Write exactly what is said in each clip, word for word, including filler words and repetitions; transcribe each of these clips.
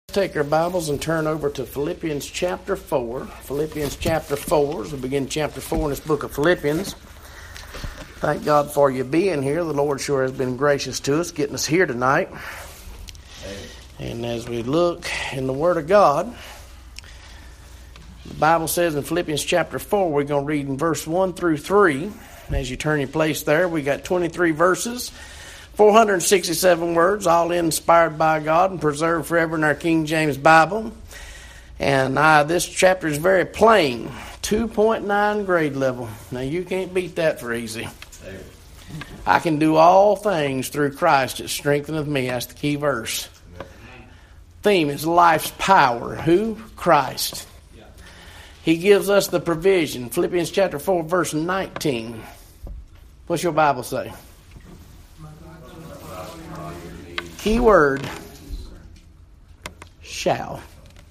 Take our Bibles and turn over to Philippians chapter four. Philippians chapter four, as we begin chapter four in this book of Philippians. Thank God for you being here. The Lord sure has been gracious to us, getting us here tonight. And as we look in the Word of God, the Bible says in Philippians chapter four, we're going to read in verse one through three. As you turn your place there, we got twenty-three verses. four hundred sixty-seven words, all inspired by God and preserved forever in our King James Bible. And uh, this chapter is very plain, two point nine grade level. Now, you can't beat that for easy. I can do all things through Christ that strengtheneth me. That's the key verse. Theme is life's power. Who? Christ. He gives us the provision. Philippians chapter four, verse nineteen. What's your Bible say? Key word, shall.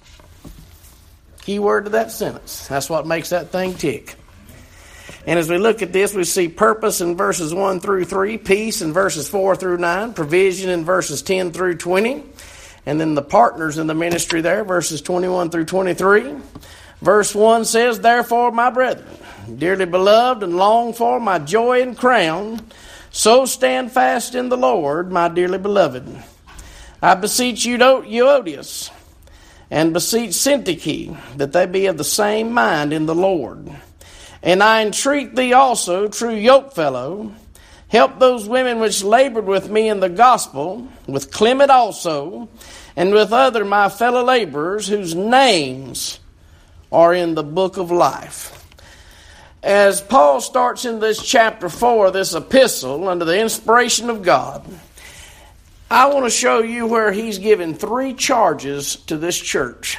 Key word to that sentence. That's what makes that thing tick. And as we look at this, we see purpose in verses one through three, peace in verses four through nine, provision in verses ten through twenty, and then the partners in the ministry there, verses twenty-one through twenty-three. Verse one says, "Therefore, my brethren, dearly beloved and longed for, my joy and crown, so stand fast in the Lord, my dearly beloved. I beseech you, Euodias, and beseech Syntyche, that they be of the same mind in the Lord. And I entreat thee also, true yokefellow, help those women which labored with me in the gospel, with Clement also, and with other my fellow laborers, whose names are in the book of life." As Paul starts in this chapter four, this epistle, under the inspiration of God, I want to show you where he's given three charges to this church.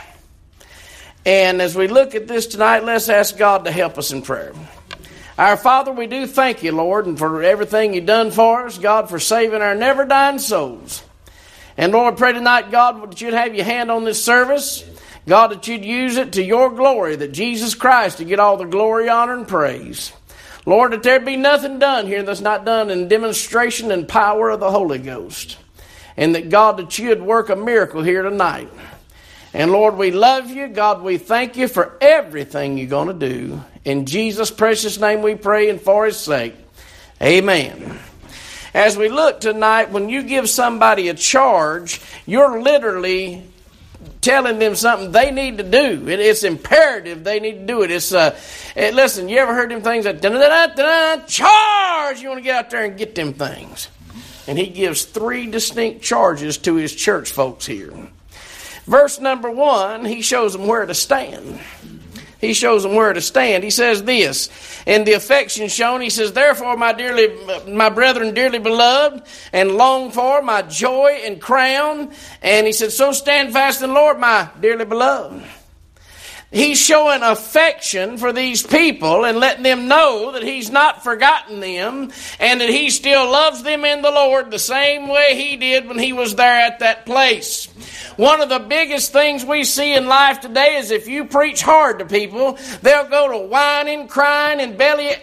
And as we look at this tonight, let's ask God to help us in prayer. Our Father, we do thank you, Lord, and for everything you've done for us, God, for saving our never-dying souls. And Lord, I pray tonight, God, that you'd have your hand on this service. God, that you'd use it to your glory, that Jesus Christ would get all the glory, honor, and praise. Lord, that there be nothing done here that's not done in demonstration and power of the Holy Ghost. And that, God, that you'd work a miracle here tonight. And Lord, we love you. God, we thank you for everything you're going to do. In Jesus' precious name we pray, and for his sake, amen. As we look tonight, when you give somebody a charge, you're literally telling them something they need to do. It, it's imperative they need to do it. It's uh, it, listen, you ever heard them things that da-da-da-da-da, charge? You want to get out there and get them things. And he gives three distinct charges to his church folks here. Verse number one, he shows them where to stand. He shows them where to stand. He says this, in the affection shown, he says, "Therefore, my dearly, my brethren, dearly beloved, and longed for, my joy and crown." And he said, "So stand fast in the Lord, my dearly beloved." He's showing affection for these people and letting them know that he's not forgotten them and that he still loves them in the Lord the same way he did when he was there at that place. One of the biggest things we see in life today is if you preach hard to people, they'll go to whining, crying, and belly.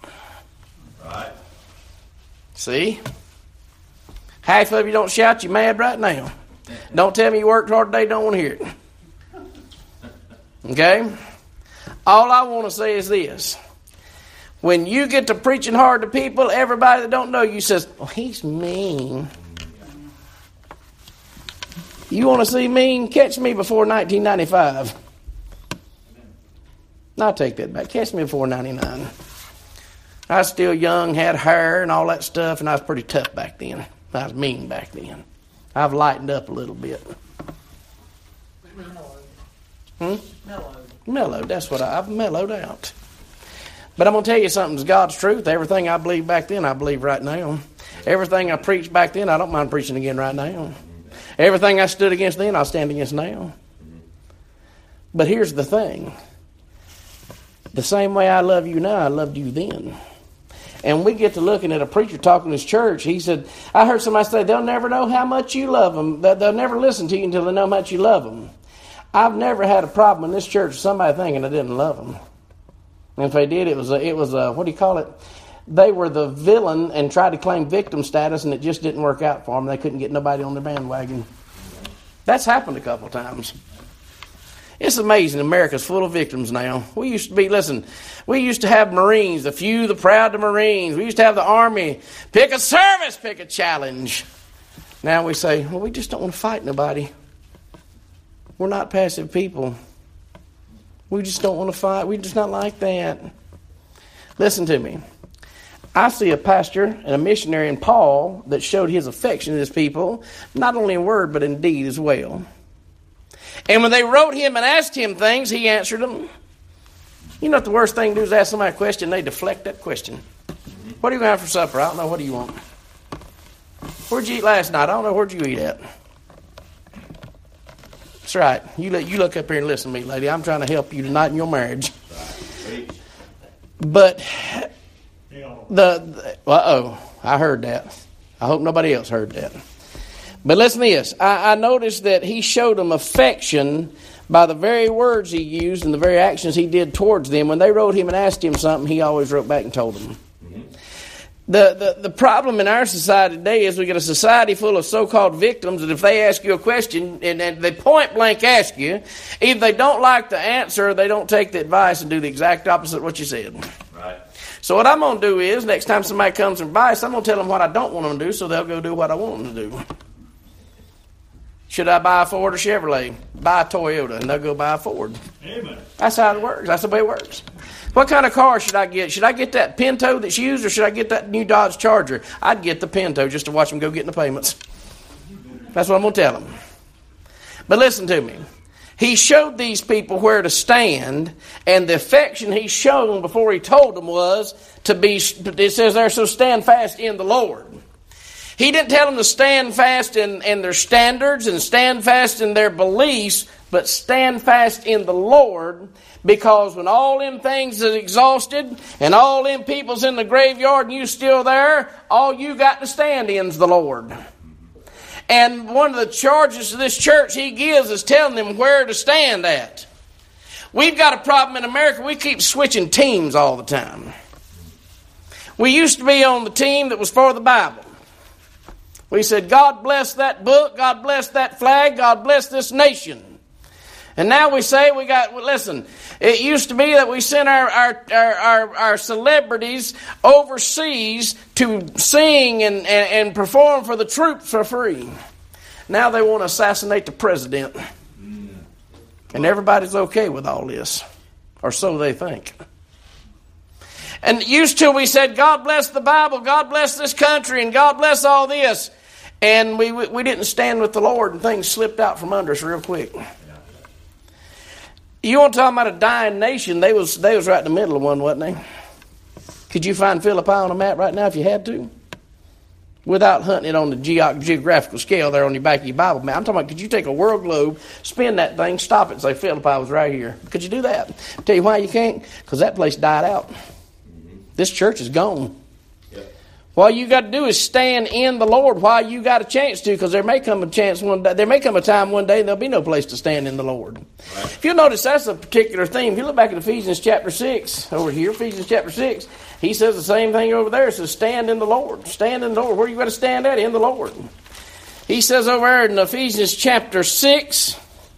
Right. See? Half of you don't shout, you're mad right now. Don't tell me you worked hard today, don't want to hear it. Okay? All I want to say is this. When you get to preaching hard to people, everybody that don't know you says, "Oh, he's mean." You want to see mean? Catch me before nineteen ninety-five. I'll take that back. Catch me before ninety-nine. I was still young, had hair and all that stuff, and I was pretty tough back then. I was mean back then. I've lightened up a little bit. Hmm? Mellowed. Mellowed, that's what I, I've mellowed out. But I'm going to tell you something, it's God's truth. Everything I believed back then, I believe right now. Everything I preached back then, I don't mind preaching again right now. Everything I stood against then, I'll stand against now. But here's the thing. The same way I love you now, I loved you then. And we get to looking at a preacher talking to his church. He said, I heard somebody say, they'll never know how much you love them. They'll never listen to you until they know how much you love them. I've never had a problem in this church with somebody thinking I didn't love them. And if they did, it was a, it was a, what do you call it? They were the villain and tried to claim victim status, and it just didn't work out for them. They couldn't get nobody on their bandwagon. That's happened a couple of times. It's amazing. America's full of victims now. We used to be, listen, we used to have Marines, the few, the proud, the Marines. We used to have the Army. Pick a service, pick a challenge. Now we say, well, we just don't want to fight nobody. We're not passive people. We just don't want to fight. We're just not like that. Listen to me. I see a pastor and a missionary in Paul that showed his affection to his people, not only in word, but in deed as well. And when they wrote him and asked him things, he answered them. You know what the worst thing to do is ask somebody a question, they deflect that question. What are you going to have for supper? I don't know. What do you want? Where'd you eat last night? I don't know. Where'd you eat at? That's right. You, let, you look up here and listen to me, lady. I'm trying to help you tonight in your marriage. But, the, the uh-oh, I heard that. I hope nobody else heard that. But listen to this. I, I noticed that he showed them affection by the very words he used and the very actions he did towards them. When they wrote him and asked him something, he always wrote back and told them. Mm-hmm. The, the, the problem in our society today is we get a society full of so-called victims that if they ask you a question and, and they point blank ask you, either they don't like the answer or they don't take the advice and do the exact opposite of what you said. Right. So what I'm going to do is, next time somebody comes for advice, I'm going to tell them what I don't want them to do so they'll go do what I want them to do. Should I buy a Ford or Chevrolet? Buy a Toyota, and they'll go buy a Ford. Amen. That's how it works. That's the way it works. What kind of car should I get? Should I get that Pinto that's used, or should I get that new Dodge Charger? I'd get the Pinto just to watch them go get in the payments. That's what I'm going to tell them. But listen to me. He showed these people where to stand, and the affection he showed them before he told them was to be, it says there, so stand fast in the Lord. He didn't tell them to stand fast in, in their standards and stand fast in their beliefs, but stand fast in the Lord, because when all them things is exhausted and all them people's in the graveyard and you still there, all you got to stand in is the Lord. And one of the charges to this church he gives is telling them where to stand at. We've got a problem in America. We keep switching teams all the time. We used to be on the team that was for the Bible. We said, God bless that book, God bless that flag, God bless this nation. And now we say we got, well, listen, it used to be that we sent our, our, our, our, our celebrities overseas to sing and, and, and perform for the troops for free. Now they want to assassinate the president. And everybody's okay with all this, or so they think. And used to we said, God bless the Bible, God bless this country, and God bless all this. And we we didn't stand with the Lord, and things slipped out from under us real quick. You want to talk about a dying nation? They was they was right in the middle of one, wasn't they? Could you find Philippi on a map right now if you had to? Without hunting it on the ge- geographical scale there on your back of your Bible map. I'm talking about, could you take a world globe, spin that thing, stop it, and say Philippi was right here? Could you do that? I'll tell you why you can't. Because that place died out. Mm-hmm. This church is gone. All you got to do is stand in the Lord while you got a chance to, because there may come a chance one day, there may come a time one day and there'll be no place to stand in the Lord. Right. If you'll notice, that's a particular theme. If you look back at Ephesians chapter six, over here, Ephesians chapter six, he says the same thing over there. It says, stand in the Lord. Stand in the Lord. Where you got to stand at? In the Lord. He says over there in Ephesians chapter six,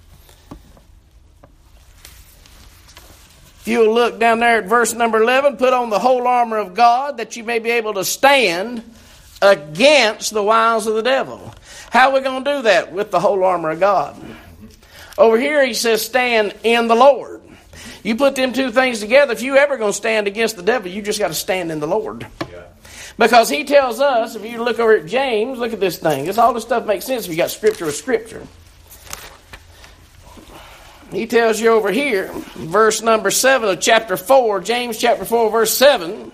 if you'll look down there at verse number eleven, put on the whole armor of God that you may be able to stand against the wiles of the devil. How are we going to do that? With the whole armor of God. Over here he says stand in the Lord. You put them two things together, if you ever going to stand against the devil, you just got to stand in the Lord. Yeah. Because he tells us, if you look over at James, look at this thing. This, all this stuff makes sense if you got scripture with scripture. He tells you over here, verse number seven of chapter four, James chapter four, verse seven.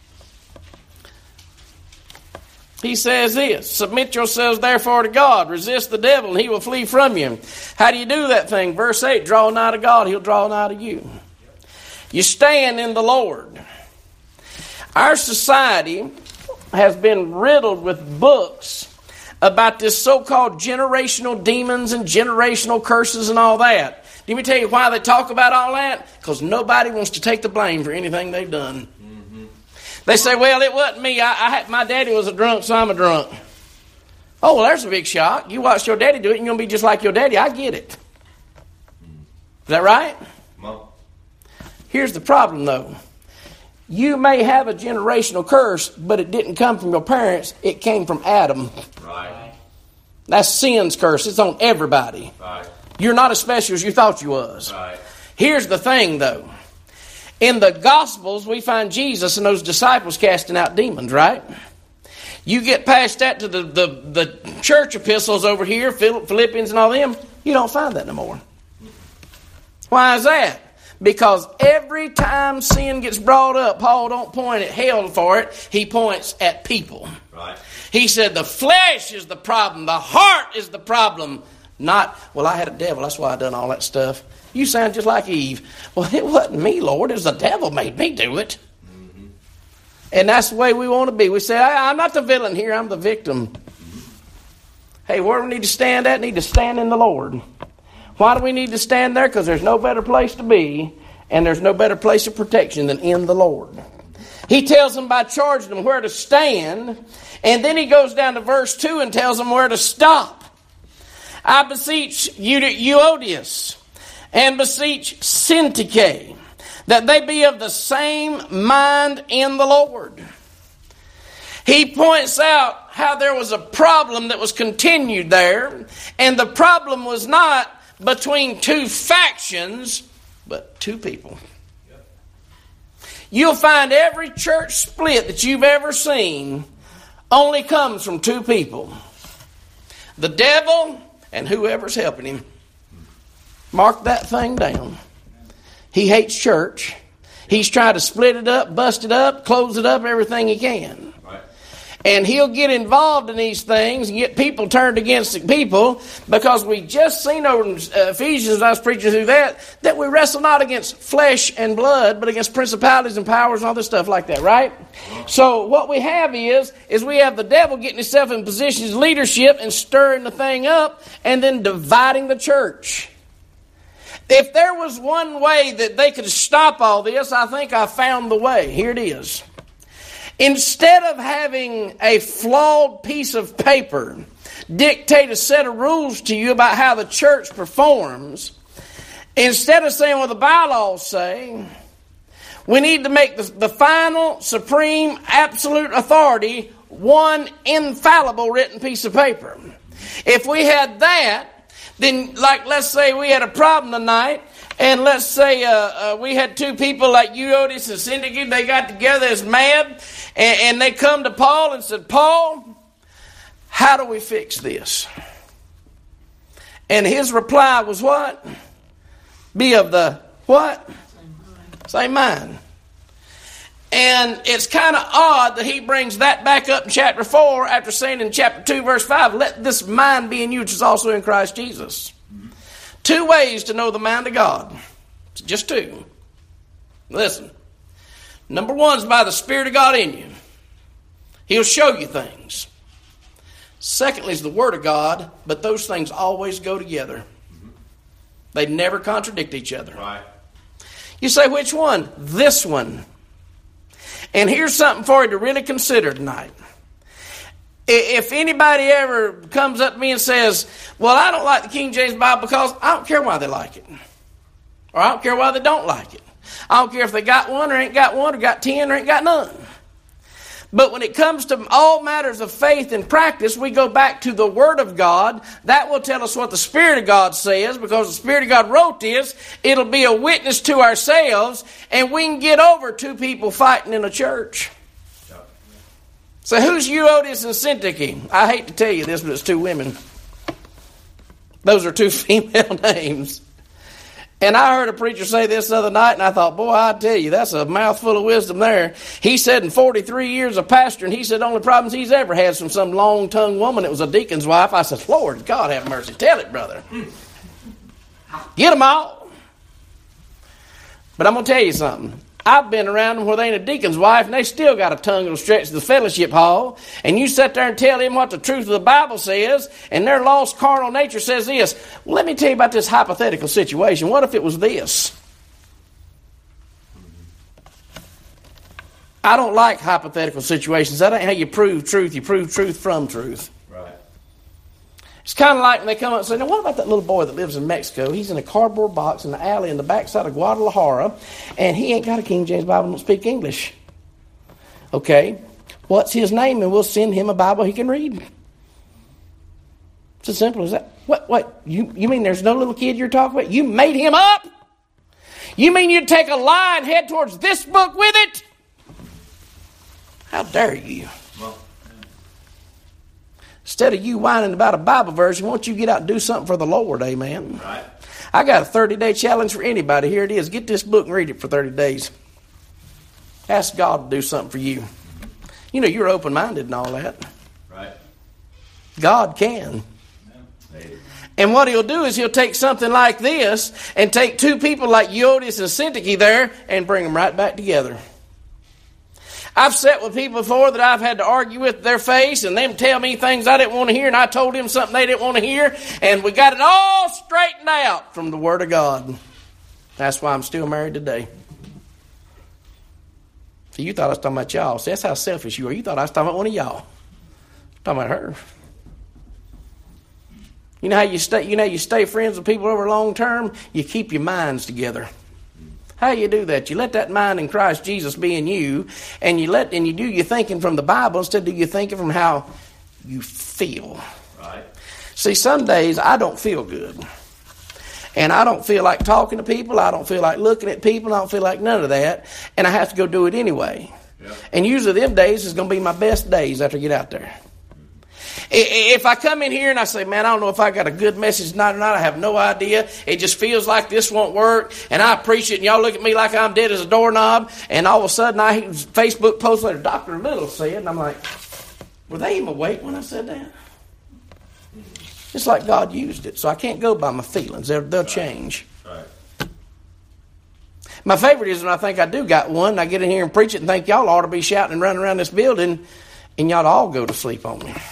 He says this, submit yourselves therefore to God, resist the devil, and he will flee from you. How do you do that thing? Verse eight, draw nigh to God, he'll draw nigh to you. You stand in the Lord. Our society has been riddled with books about this so-called generational demons and generational curses and all that. Let me tell you why they talk about all that. Because nobody wants to take the blame for anything they've done. Mm-hmm. They say, well, it wasn't me. I, I had, my daddy was a drunk, so I'm a drunk. Oh, well, there's a big shock. You watch your daddy do it, and you're going to be just like your daddy. I get it. Is that right? Mom. Here's the problem, though. You may have a generational curse, but it didn't come from your parents. It came from Adam. Right. That's sin's curse. It's on everybody. Right. You're not as special as you thought you was. Right. Here's the thing, though. In the Gospels, we find Jesus and those disciples casting out demons, right? You get past that to the, the, the church epistles over here, Philippians and all them, you don't find that no more. Why is that? Because every time sin gets brought up, Paul don't point at hell for it. He points at people. Right. He said the flesh is the problem. The heart is the problem. Not, well, I had a devil. That's why I done all that stuff. You sound just like Eve. Well, it wasn't me, Lord. It was the devil made me do it. Mm-hmm. And that's the way we want to be. We say, I'm not the villain here. I'm the victim. Mm-hmm. Hey, where do we need to stand at? We need to stand in the Lord. Why do we need to stand there? Because there's no better place to be, and there's no better place of protection than in the Lord. He tells them by charging them where to stand, and then he goes down to verse two and tells them where to stop. I beseech Euodias and beseech Syntyche that they be of the same mind in the Lord. He points out how there was a problem that was continued there, and the problem was not between two factions, but two people. Yep. You'll find every church split that you've ever seen only comes from two people. The devil and whoever's helping him. Mark that thing down. He hates church. He's trying to split it up, bust it up, close it up, everything he can. Right. And he'll get involved in these things and get people turned against the people, because we just seen over in Ephesians, I was preaching through that, that we wrestle not against flesh and blood, but against principalities and powers and all this stuff like that, right? So what we have is, is we have the devil getting himself in positions of leadership and stirring the thing up and then dividing the church. If there was one way that they could stop all this, I think I found the way. Here it is. Instead of having a flawed piece of paper dictate a set of rules to you about how the church performs, instead of saying what the bylaws say, we need to make the, the final, supreme, absolute authority one infallible written piece of paper. If we had that, then, like, let's say we had a problem tonight, and let's say uh, uh, we had two people like Euodias and Syntyche. They got together as mad, and, and they come to Paul and said, Paul, how do we fix this? And his reply was what? Be of the what? Same mind. And it's kind of odd that he brings that back up in chapter four after saying in chapter two, verse five, let this mind be in you which is also in Christ Jesus. Mm-hmm. Two ways to know the mind of God. Just two. Listen. Number one is by the Spirit of God in you. He'll show you things. Secondly is the Word of God, but those things always go together. Mm-hmm. They never contradict each other. Right. You say, which one? This one. And here's something for you to really consider tonight. If anybody ever comes up to me and says, well, I don't like the King James Bible because I don't care why they like it. Or I don't care why they don't like it. I don't care if they got one or ain't got one or got ten or ain't got none. But when it comes to all matters of faith and practice, we go back to the Word of God. That will tell us what the Spirit of God says, because the Spirit of God wrote this. It'll be a witness to ourselves, and we can get over two people fighting in a church. So who's Euodias and Syntyche? I hate to tell you this, but it's two women. Those are two female names. And I heard a preacher say this the other night, and I thought, boy, I tell you, that's a mouthful of wisdom there. He said in forty-three years of pastoring, he said the only problems he's ever had from some long-tongued woman that was a deacon's wife. I said, Lord, God have mercy. Tell it, brother. Get them all. But I'm going to tell you something. I've been around them where they ain't a deacon's wife, and they still got a tongue that'll stretch the fellowship hall. And you sit there and tell them what the truth of the Bible says, and their lost carnal nature says this. Well, let me tell you about this hypothetical situation. What if it was this? I don't like hypothetical situations. That ain't how you prove truth. You prove truth from truth. Right. It's kind of like when they come up and say, now what about that little boy that lives in Mexico? He's in a cardboard box in the alley in the backside of Guadalajara, and he ain't got a King James Bible and don't speak English. Okay, what's his name? And we'll send him a Bible he can read. It's as simple as that. What, what, you, you mean there's no little kid you're talking about? You made him up? You mean you'd take a lie and head towards this book with it? How dare you? Well, instead of you whining about a Bible verse, why don't you get out and do something for the Lord, amen? Right. I got a thirty-day challenge for anybody. Here it is. Get this book and read it for thirty days. Ask God to do something for you. You know, you're open-minded and all that. Right. God can. Yeah. And what he'll do is he'll take something like this and take two people like Euodias and Syntyche there and bring them right back together. I've sat with people before that I've had to argue with their face and them tell me things I didn't want to hear, and I told them something they didn't want to hear, and we got it all straightened out from the Word of God. That's why I'm still married today. So you thought I was talking about y'all. See, that's how selfish you are. You thought I was talking about one of y'all. I'm talking about her. You know how you stay, you know you stay friends with people over long term? You keep your minds together. How you do that? You let that mind in Christ Jesus be in you, and you let and you do your thinking from the Bible instead of you thinking from how you feel. Right. See, some days I don't feel good. And I don't feel like talking to people. I don't feel like looking at people. I don't feel like none of that. And I have to go do it anyway. Yep. And usually them days is going to be my best days after I get out there. If I come in here and I say, man, I don't know if I got a good message tonight or not. I have no idea. It just feels like this won't work. And I preach it, and y'all look at me like I'm dead as a doorknob. And all of a sudden, I hear Facebook post like Doctor Little said. And I'm like, were they even awake when I said that? It's like God used it. So I can't go by my feelings. They'll, they'll change. Right. My favorite is when I think I do got one. And I get in here and preach it and think y'all ought to be shouting and running around this building. And y'all all go to sleep on me.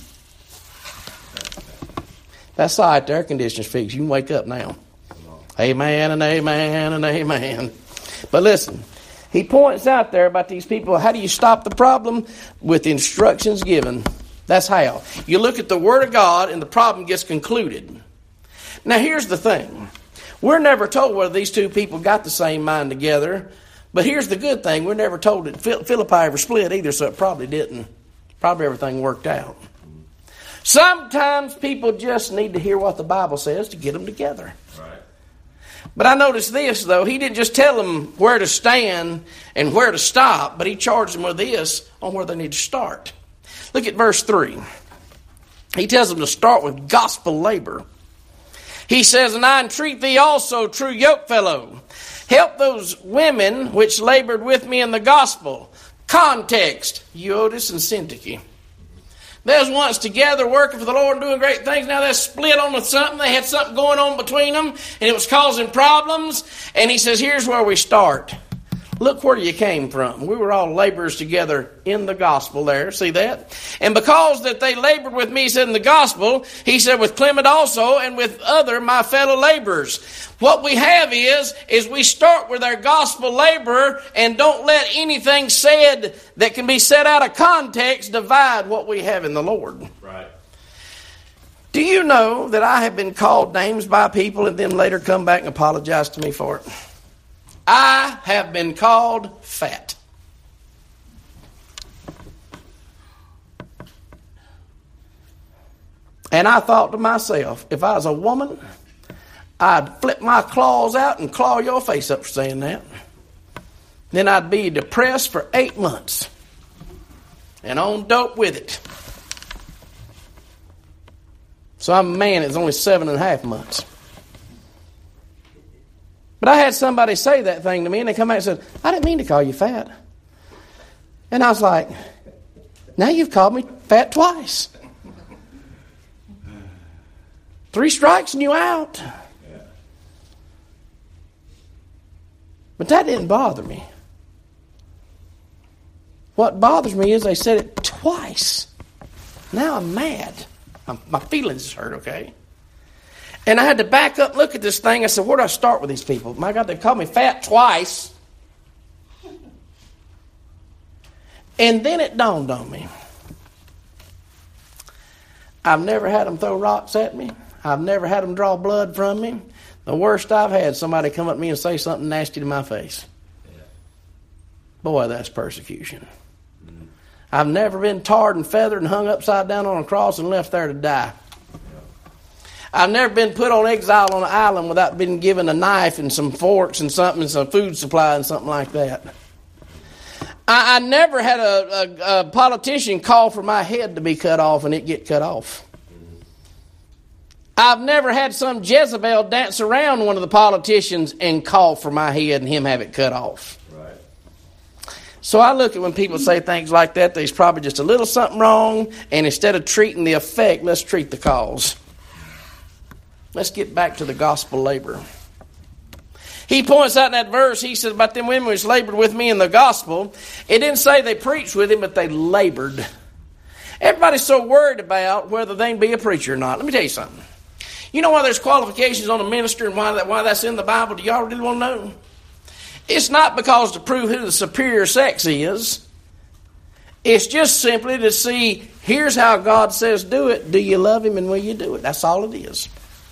That's all right. The air conditioner's fixed. You can wake up now. Amen and amen and amen. But listen, he points out there about these people. How do you stop the problem? With instructions given. That's how. You look at the Word of God and the problem gets concluded. Now here's the thing. We're never told whether these two people got the same mind together. But here's the good thing. We're never told that Philippi ever split either, so it probably didn't. Probably everything worked out. Sometimes people just need to hear what the Bible says to get them together. Right. But I noticed this, though. He didn't just tell them where to stand and where to stop, but he charged them with this on where they need to start. Look at verse three. He tells them to start with gospel labor. He says, and I entreat thee also, true yokefellow, help those women which labored with me in the gospel. Context, Euodias and Syntyche. They was once together working for the Lord and doing great things. Now they're split on with something. They had something going on between them, and it was causing problems. And he says, here's where we start. Look where you came from. We were all laborers together in the gospel there. See that? And because that they labored with me, he said, in the gospel, he said, with Clement also and with other my fellow laborers. What we have is, is we start with our gospel laborer and don't let anything said that can be set out of context divide what we have in the Lord. Right. Do you know that I have been called names by people and then later come back and apologize to me for it? I have been called fat. And I thought to myself, if I was a woman, I'd flip my claws out and claw your face up for saying that. Then I'd be depressed for eight months. And on dope with it. So I'm a man that's only seven and a half months. But I had somebody say that thing to me, and they come back and said, I didn't mean to call you fat. And I was like, now you've called me fat twice. Three strikes and you out. But that didn't bother me. What bothers me is they said it twice. Now I'm mad. I'm, my feelings hurt, okay? And I had to back up and look at this thing. I said, where do I start with these people? My God, they called me fat twice. And then it dawned on me. I've never had them throw rocks at me. I've never had them draw blood from me. The worst I've had, somebody come up to me and say something nasty to my face. Yeah. Boy, that's persecution. Mm-hmm. I've never been tarred and feathered and hung upside down on a cross and left there to die. Yeah. I've never been put on exile on an island without being given a knife and some forks and something and some food supply and something like that. I, I never had a, a, a politician call for my head to be cut off and it get cut off. I've never had some Jezebel dance around one of the politicians and call for my head and him have it cut off. Right. So I look at when people say things like that, there's probably just a little something wrong, and instead of treating the effect, let's treat the cause. Let's get back to the gospel labor. He points out in that verse, he says about them women which labored with me in the gospel. It didn't say they preached with him, but they labored. Everybody's so worried about whether they can be a preacher or not. Let me tell you something. You know why there's qualifications on a minister and why that why that's in the Bible? Do y'all really want to know? It's not because to prove who the superior sex is. It's just simply to see, here's how God says do it. Do you love him and will you do it? That's all it is.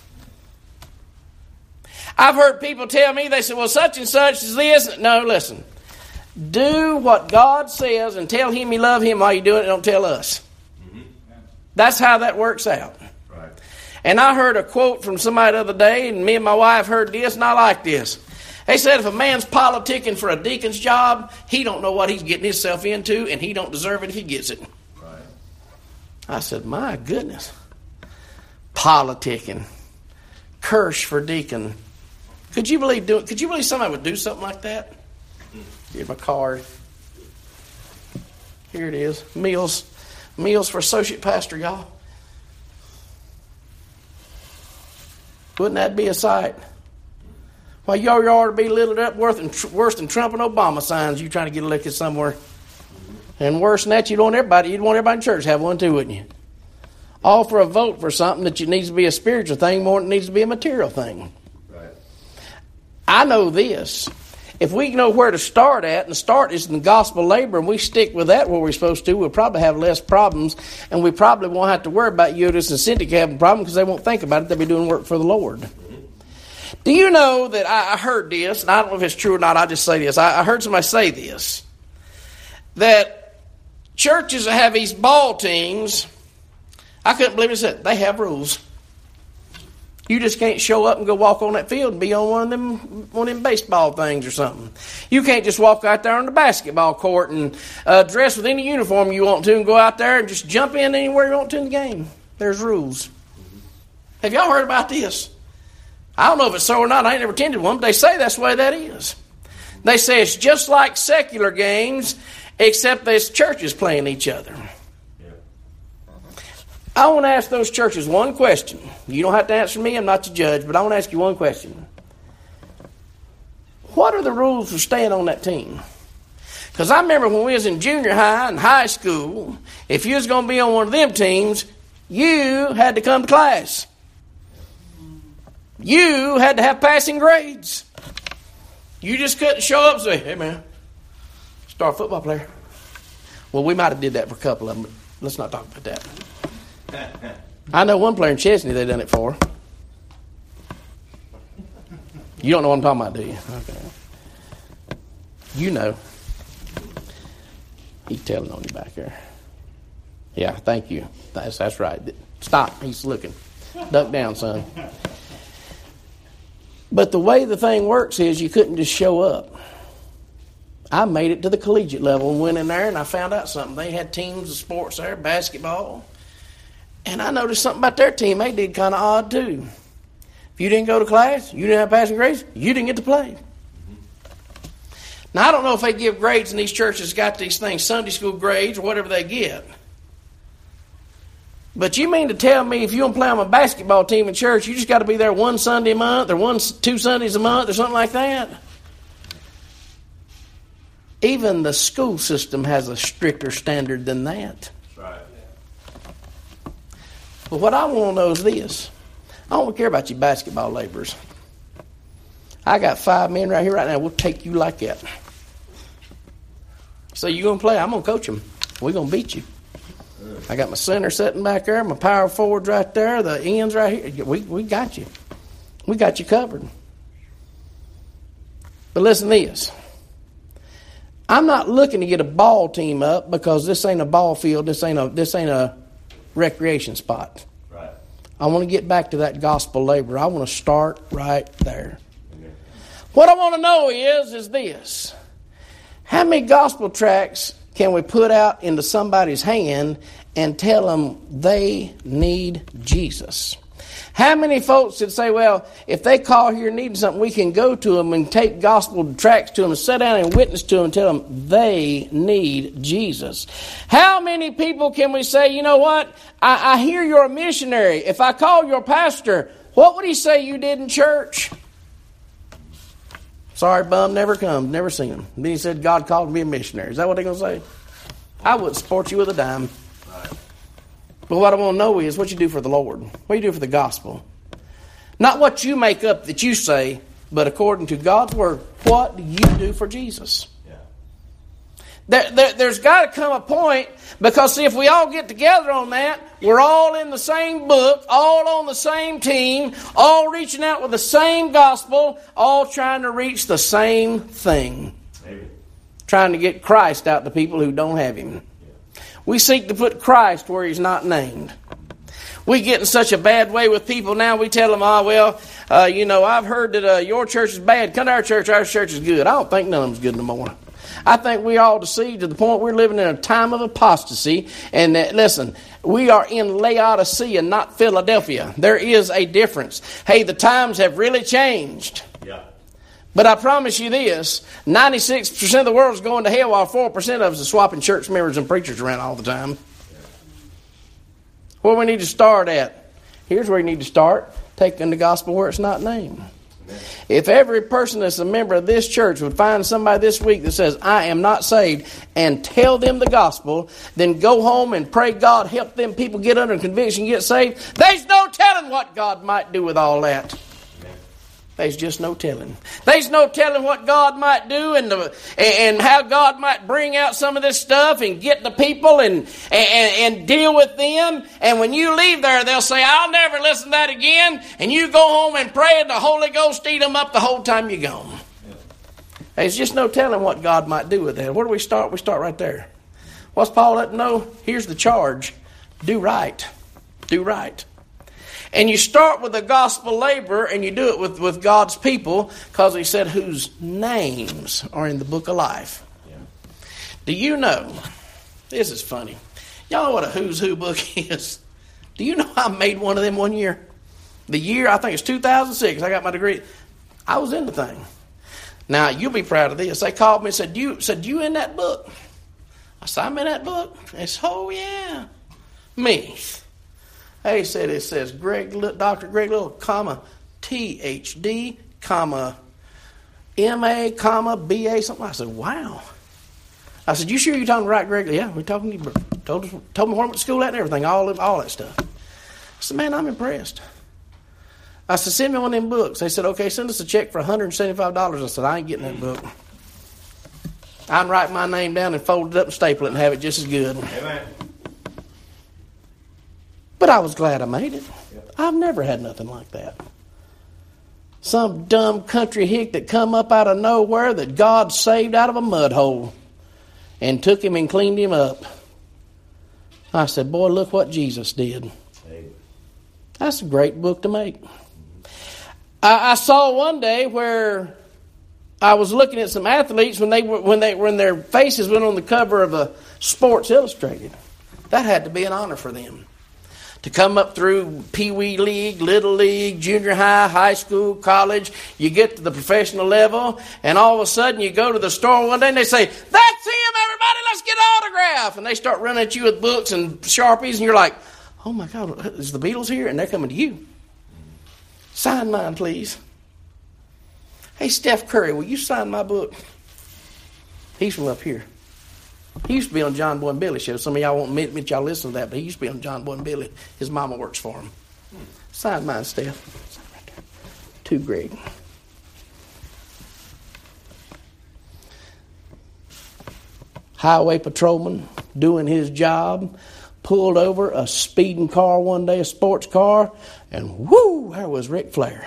I've heard people tell me, they say, well, such and such is this. No, listen. Do what God says and tell him you love him while you do it and don't tell us. Mm-hmm. That's how that works out. And I heard a quote from somebody the other day, and me and my wife heard this, and I like this. They said if a man's politicking for a deacon's job, he don't know what he's getting himself into, and he don't deserve it if he gets it. Right. I said, my goodness. Politicking. Curse for deacon. Could you believe do, Could you believe somebody would do something like that? Here's my card. Here it is. Meals. Meals for associate pastor, y'all. Wouldn't that be a sight? Well, y'all ought to be littered up worse than, worse than Trump and Obama signs. You trying to get elected somewhere. And worse than that, you'd want everybody, you'd want everybody in church to have one too, wouldn't you? All for a vote for something that needs to be a spiritual thing more than it needs to be a material thing. Right. I know this. If we know where to start at, and the start is in the gospel labor, and we stick with that where we're supposed to, we'll probably have less problems, and we probably won't have to worry about Euodias and Syntyche having a problem because they won't think about it. They'll be doing work for the Lord. Mm-hmm. Do you know that I, I heard this, and I don't know if it's true or not, I just say this. I, I heard somebody say this, that churches that have these ball teams, I couldn't believe it said, they have rules. You just can't show up and go walk on that field and be on one of them one of them baseball things or something. You can't just walk out there on the basketball court and uh, dress with any uniform you want to and go out there and just jump in anywhere you want to in the game. There's rules. Mm-hmm. Have y'all heard about this? I don't know if it's so or not. I ain't never attended one, but they say that's the way that is. They say it's just like secular games, except there's churches playing each other. I want to ask those churches one question. You don't have to answer me. I'm not the judge, but I want to ask you one question. What are the rules for staying on that team? Because I remember when we was in junior high and high school, if you was going to be on one of them teams, you had to come to class. You had to have passing grades. You just couldn't show up and say, hey, man, star football player. Well, we might have did that for a couple of them, but let's not talk about that. I know one player in Chesney they done it for. You don't know what I'm talking about, do you? Okay. You know. He's telling on you back there. Yeah, thank you. That's that's right. Stop. He's looking. Duck down, son. But the way the thing works is you couldn't just show up. I made it to the collegiate level and went in there and I found out something. They had teams of sports there, basketball. And I noticed something about their team. They did kind of odd, too. If you didn't go to class, you didn't have passing grades, you didn't get to play. Now, I don't know if they give grades in these churches, got these things, Sunday school grades or whatever they get. But you mean to tell me if you don't play on a basketball team in church, you just got to be there one Sunday a month or one, two Sundays a month or something like that? Even the school system has a stricter standard than that. But what I want to know is this. I don't care about you basketball laborers. I got five men right here right now. We'll take you like that. So you going to play? I'm going to coach them. We're going to beat you. I got my center sitting back there, my power forwards right there, the ends right here. We we got you. We got you covered. But listen to this. I'm not looking to get a ball team up because this ain't a ball field. This ain't a this ain't a recreation spot. Right. I want to get back to that gospel labor. I want to start right there. Okay. What I want to know is is this: how many gospel tracts can we put out into somebody's hand and tell them they need Jesus? How many folks that say, well, if they call here needing something, we can go to them and take gospel tracts to them and sit down and witness to them and tell them they need Jesus? How many people can we say, you know what, I, I hear you're a missionary. If I call your pastor, what would he say you did in church? Sorry, bum, never come, never seen him. Then he said God called me a missionary. Is that what they're going to say? I wouldn't support you with a dime. But what I want to know is what you do for the Lord. What do you do for the gospel? Not what you make up that you say, but according to God's word, what do you do for Jesus? Yeah. There, there, there's got to come a point, because see, if we all get together on that, we're all in the same book, all on the same team, all reaching out with the same gospel, all trying to reach the same thing. Maybe. Trying to get Christ out to people who don't have Him. We seek to put Christ where He's not named. We get in such a bad way with people now. We tell them, oh, well, uh, you know, I've heard that uh, your church is bad. Come to our church. Our church is good. I don't think none of them's good no more. I think we all deceived to the point we're living in a time of apostasy. And uh, listen, we are in Laodicea, not Philadelphia. There is a difference. Hey, the times have really changed. Yeah. But I promise you this, ninety-six percent of the world is going to hell while four percent of us are swapping church members and preachers around all the time. Where we need to start at? Here's where you need to start, taking the gospel where it's not named. Amen. If every person that's a member of this church would find somebody this week that says, I am not saved, and tell them the gospel, then go home and pray God help them people get under conviction, get saved, there's no telling what God might do with all that. There's just no telling. There's no telling what God might do and the, and how God might bring out some of this stuff and get the people and, and, and deal with them. And when you leave there, they'll say, I'll never listen to that again. And you go home and pray and the Holy Ghost eat them up the whole time you're gone. Yeah. There's just no telling what God might do with that. Where do we start? We start right there. What's Paul letting know? Here's the charge. Do right. Do right. And you start with the gospel labor, and you do it with, with God's people, because He said whose names are in the book of life. Yeah. Do you know, this is funny, y'all know what a who's who book is? Do you know I made one of them one year? The year, I think it's two thousand six, I got my degree. I was in the thing. Now, you'll be proud of this. They called me and said, you, said, you in that book? I said, I'm in that book. They said, oh yeah, me. Hey, said it says Greg, Doctor Greg Little, comma, T H D, comma, M A, comma, B A, something. I said, wow. I said, you sure you're talking to right Greg? Yeah, we're talking to you. Told, us, told me where I went to school at and everything, all, all that stuff. I said, man, I'm impressed. I said, send me one of them books. They said, okay, send us a check for one hundred seventy-five dollars. I said, I ain't getting that book. I'd write my name down and fold it up and staple it and have it just as good. Amen. But I was glad I made it. I've never had nothing like that. Some dumb country hick that come up out of nowhere that God saved out of a mud hole and took him and cleaned him up. I said, boy, look what Jesus did. That's a great book to make. I, I saw one day where I was looking at some athletes when they were when they when their faces went on the cover of a Sports Illustrated. That had to be an honor for them. To come up through Pee Wee League, Little League, junior high, high school, college, you get to the professional level, and all of a sudden you go to the store one day and they say, that's him, everybody, let's get an autograph. And they start running at you with books and Sharpies, and you're like, oh my God, is the Beatles here? And they're coming to you. Sign mine, please. Hey, Steph Curry, will you sign my book? He's from up here. He used to be on John Boy and Billy show. Some of y'all won't admit, admit y'all listen to that, but he used to be on John Boy and Billy. His mama works for him. Sign mine, Steph. Sign right there. To Greg. Highway patrolman doing his job, pulled over a speeding car one day, a sports car, and whoo, there was Ric Flair.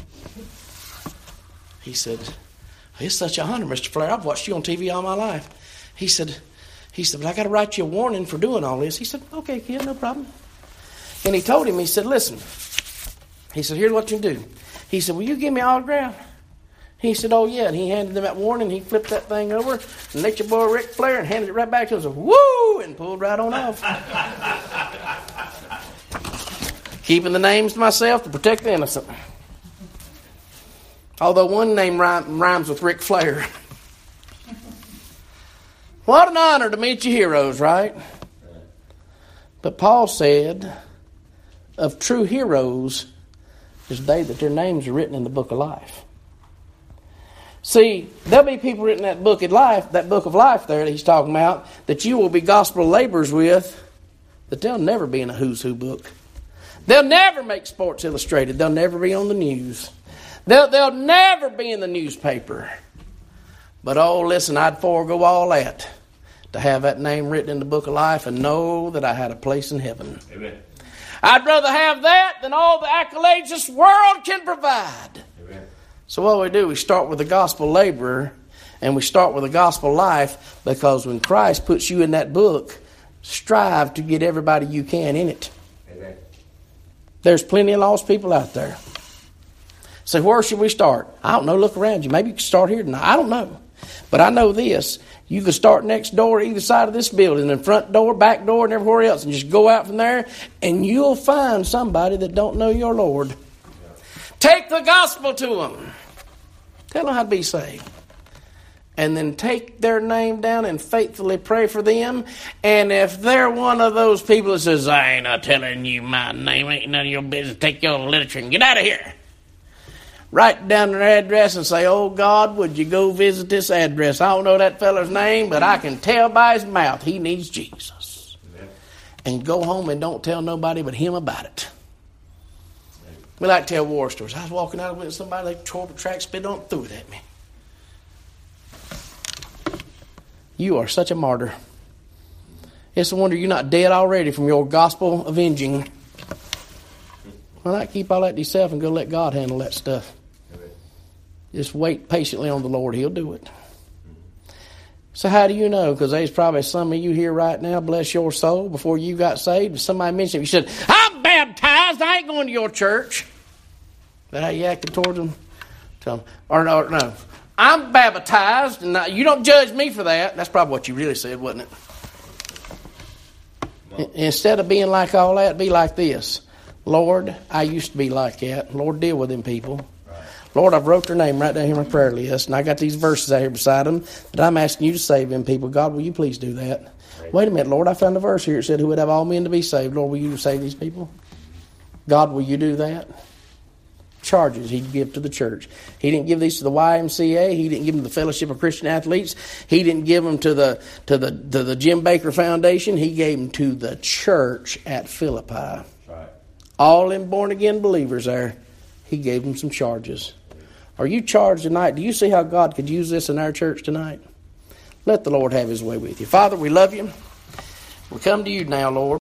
He said, "It's such an honor, Mister Flair. I've watched you on T V all my life." He said, he said, "But I got to write you a warning for doing all this." He said, "Okay, kid, no problem." And he told him, he said, "Listen," he said, "here's what you do." He said, "Will you give me an autograph?" He said, "Oh, yeah." And he handed him that warning. He flipped that thing over and licked your boy Ric Flair and handed it right back to him and said, "Woo!" and pulled right on off. Keeping the names to myself to protect the innocent. Although one name rhymes with Ric Flair. What an honor to meet your heroes, right? But Paul said, of true heroes is they that their names are written in the book of life. See, there'll be people written in that book of life, that book of life there that he's talking about, that you will be gospel laborers with, that they'll never be in a who's who book. They'll never make Sports Illustrated. They'll never be on the news. They'll, they'll never be in the newspaper. But oh, listen, I'd forego all that to have that name written in the book of life and know that I had a place in heaven. Amen. I'd rather have that than all the accolades this world can provide. Amen. So what we do, we start with the gospel laborer and we start with the gospel life, because when Christ puts you in that book, strive to get everybody you can in it. Amen. There's plenty of lost people out there. So where should we start? I don't know. Look around you. Maybe you can start here tonight. I don't know. But I know this. You can start next door, either side of this building, and front door, back door, and everywhere else, and just go out from there, and you'll find somebody that don't know your Lord. Yeah. Take the gospel to them. Tell them how to be saved. And then take their name down and faithfully pray for them. And if they're one of those people that says, "I ain't not telling you my name, ain't none of your business, take your literature and get out of here," write down their address and say, "Oh, God, would you go visit this address? I don't know that feller's name, but I can tell by his mouth he needs Jesus." Amen. And go home and don't tell nobody but him about it. Amen. We like to tell war stories. I was walking out with somebody, they tore up a track, spit on, threw it at me. You are such a martyr. It's a wonder you're not dead already from your gospel avenging. Why not keep all that to yourself and go let God handle that stuff? Amen. Just wait patiently on the Lord. He'll do it. Mm-hmm. So how do you know? Because there's probably some of you here right now, bless your soul, before you got saved, somebody mentioned it. You said, "I'm baptized. I ain't going to your church." Is that how you acted towards them? Tell them, or no, no. "I'm baptized, and you don't judge me for that." That's probably what you really said, wasn't it? No. Instead of being like all that, be like this. "Lord, I used to be like that. Lord, deal with them people. Right. Lord, I've wrote their name right down here on my prayer list, and I got these verses out here beside them that I'm asking you to save them people. God, will you please do that?" Right. "Wait a minute, Lord, I found a verse here that said, 'Who would have all men to be saved?' Lord, will you save these people?" God, will you do that? Charges he'd give to the church. He didn't give these to the Y M C A. He didn't give them to the Fellowship of Christian Athletes. He didn't give them to the to the to the Jim Baker Foundation. He gave them to the church at Philippi. Right. All them born again believers there. He gave them some charges. Are you charged tonight? Do you see how God could use this in our church tonight? Let the Lord have his way with you. Father, we love you. We come to you now, Lord.